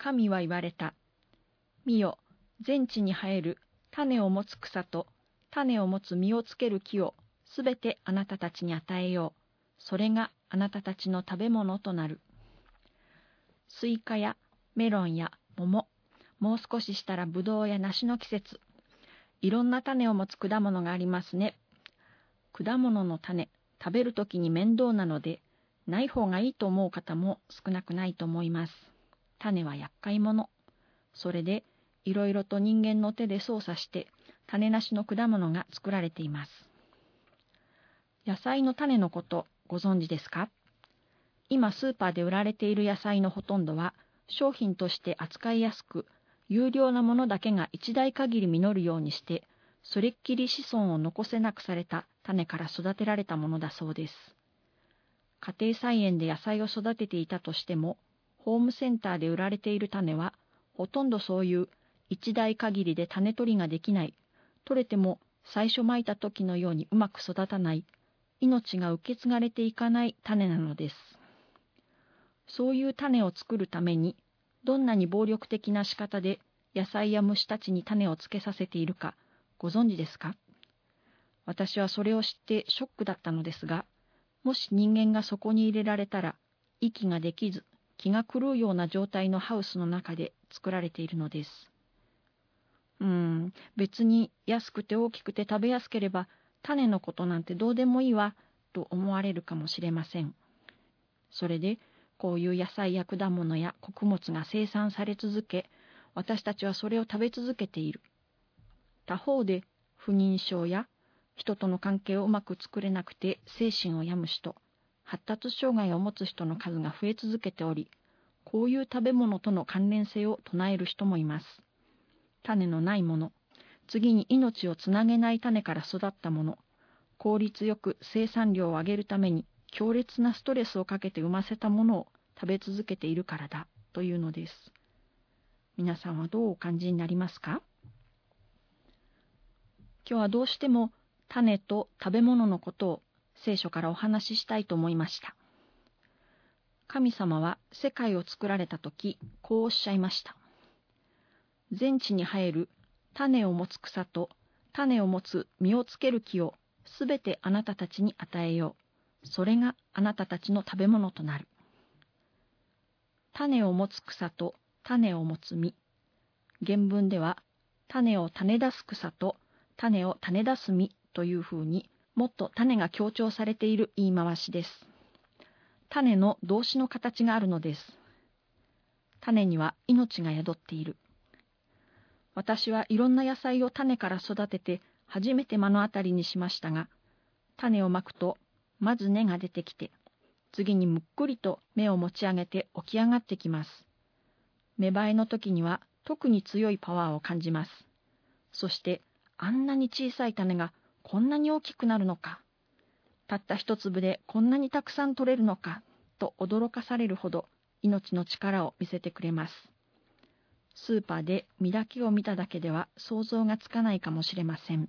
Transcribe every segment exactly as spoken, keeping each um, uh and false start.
神は言われた。見よ、全地に生える種を持つ草と種を持つ実をつける木をすべてあなたたちに与えよう。それがあなたたちの食べ物となる。スイカやメロンや桃、もう少ししたらブドウや梨の季節。いろんな種を持つ果物がありますね。果物の種、食べるときに面倒なので、ない方がいいと思う方も少なくないと思います。種は厄介者。それで、いろいろと人間の手で操作して、種なしの果物が作られています。野菜の種のことご存知ですか？今スーパーで売られている野菜のほとんどは、商品として扱いやすく、有料なものだけが一代限り実るようにして、それっきり子孫を残せなくされた種から育てられたものだそうです。家庭菜園で野菜を育てていたとしても、ホームセンターで売られている種は、ほとんどそういう一代限りで種取りができない、取れても最初まいた時のようにうまく育たない、命が受け継がれていかない種なのです。そういう種を作るために、どんなに暴力的な仕方で野菜や虫たちに種をつけさせているかご存知ですか？私はそれを知ってショックだったのですが、もし人間がそこに入れられたら、息ができず、気が狂うような状態のハウスの中で作られているのです。うーん、別に安くて大きくて食べやすければ、種のことなんてどうでもいいわ、と思われるかもしれません。それで、こういう野菜や果物や穀物が生産され続け、私たちはそれを食べ続けている。他方で、不妊症や人との関係をうまく作れなくて精神を病む人、発達障害を持つ人の数が増え続けており、こういう食べ物との関連性を唱える人もいます。種のないもの、次に命をつなげない種から育ったもの、効率よく生産量を上げるために強烈なストレスをかけて産ませたものを食べ続けているからだというのです。皆さんはどうお感じになりますか？今日はどうしても種と食べ物のことを聖書からお話ししたいと思いました。神様は世界を作られたとき、こうおっしゃいました。全地に生える種を持つ草と種を持つ実をつける木をすべてあなたたちに与えよう。それがあなたたちの食べ物となる。種を持つ草と種を持つ実。原文では種を種出す草と種を種出す実というふうにもっと種が強調されている言い回しです。種の動詞の形があるのです。種には命が宿っている。私はいろんな野菜を種から育てて初めて目の当たりにしましたが、種をまくとまず根が出てきて、次にむっくりと芽を持ち上げて起き上がってきます。芽生えの時には特に強いパワーを感じます。そしてあんなに小さい種がこんなに大きくなるのか、たった一粒でこんなにたくさん取れるのかと驚かされるほど命の力を見せてくれます。スーパーで実だけを見ただけでは想像がつかないかもしれません。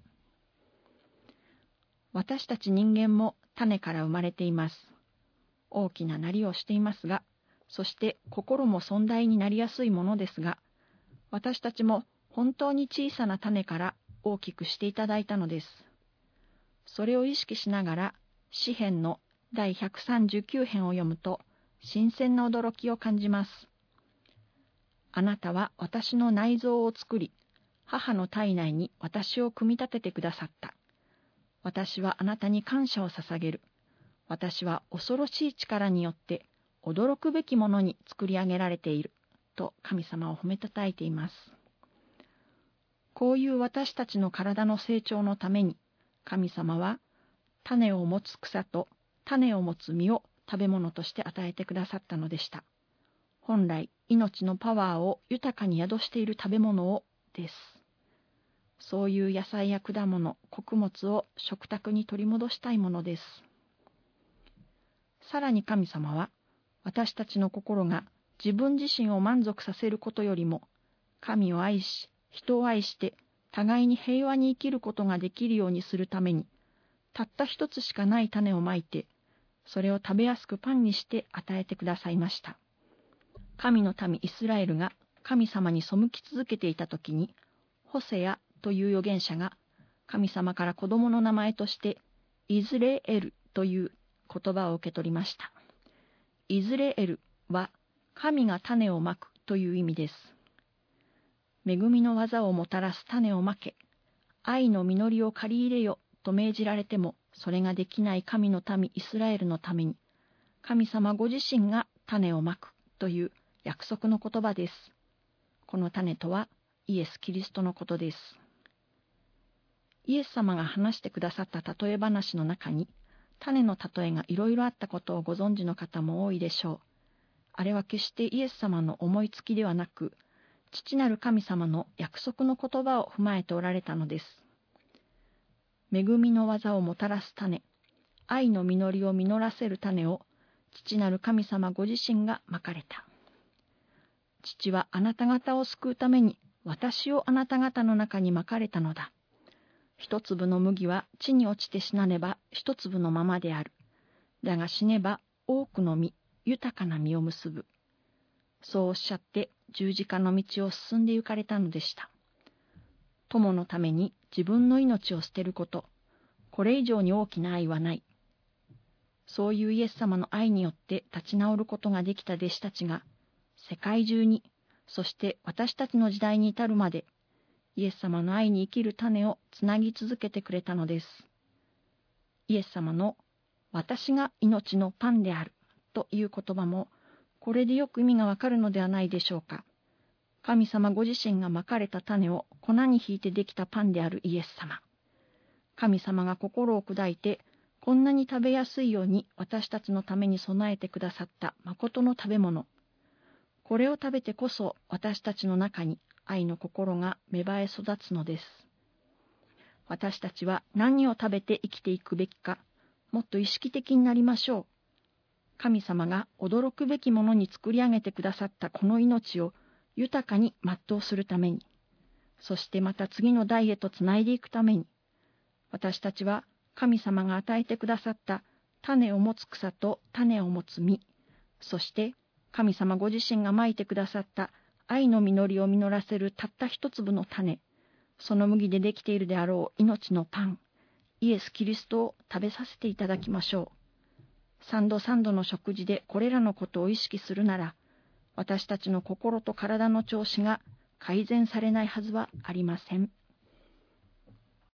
私たち人間も種から生まれています。大きななりをしていますが、そして心も尊大になりやすいものですが、私たちも本当に小さな種から大きくしていただいたのです。それを意識しながら、詩編のだいひゃくさんじゅうきゅう編を読むと、新鮮な驚きを感じます。あなたは私の内臓を作り、母の体内に私を組み立ててくださった。私はあなたに感謝を捧げる。私は恐ろしい力によって驚くべきものに作り上げられている。と神様を褒めたたえています。こういう私たちの体の成長のために、神様は種を持つ草と種を持つ実を食べ物として与えてくださったのでした。本来、命のパワーを豊かに宿している食べ物をです。そういう野菜や果物、穀物を食卓に取り戻したいものです。さらに神様は、私たちの心が自分自身を満足させることよりも、神を愛し、人を愛して、互いに平和に生きることができるようにするために、たった一つしかない種をまいて、それを食べやすくパンにして与えてくださいました。神の民イスラエルが神様に背き続けていたときに、ホセアという預言者が神様から子供の名前としてイズレエルという言葉を受け取りました。イズレエルは神が種をまくという意味です。恵みの技をもたらす種をまけ、愛の実りを借り入れよと命じられても、それができない神の民イスラエルのために、神様ご自身が種をまくという約束の言葉です。この種とはイエス・キリストのことです。イエス様が話してくださった例え話の中に、種の例えがいろいろあったことをご存知の方も多いでしょう。あれは決してイエス様の思いつきではなく、父なる神様の約束の言葉を踏まえておられたのです。恵みの技をもたらす種、愛の実りを実らせる種を父なる神様ご自身がまかれた。父はあなた方を救うために私をあなた方の中にまかれたのだ。一粒の麦は地に落ちて死なねば一粒のままである。だが死ねば多くの実、豊かな実を結ぶ。そうおっしゃって十字架の道を進んで行かれたのでした。友のために自分の命を捨てること、これ以上に大きな愛はない。そういうイエス様の愛によって立ち直ることができた弟子たちが、世界中に、そして私たちの時代に至るまで、イエス様の愛に生きる種をつなぎ続けてくれたのです。イエス様の私が命のパンであるという言葉も、これでよく意味がわかるのではないでしょうか。神様ご自身がまかれた種を粉にひいてできたパンであるイエス様。神様が心を砕いて、こんなに食べやすいように私たちのために備えてくださった誠の食べ物。これを食べてこそ私たちの中に愛の心が芽生え育つのです。私たちは何を食べて生きていくべきか、もっと意識的になりましょう。神様が驚くべきものに作り上げてくださったこの命を豊かに全うするために、そしてまた次の代へとつないでいくために、私たちは神様が与えてくださった種を持つ草と種を持つ実、そして神様ご自身がまいてくださった愛の実りを実らせるたった一粒の種、その麦でできているであろう命のパン、イエス・キリストを食べさせていただきましょう。三度三度の食事でこれらのことを意識するなら、私たちの心と体の調子が改善されないはずはありません。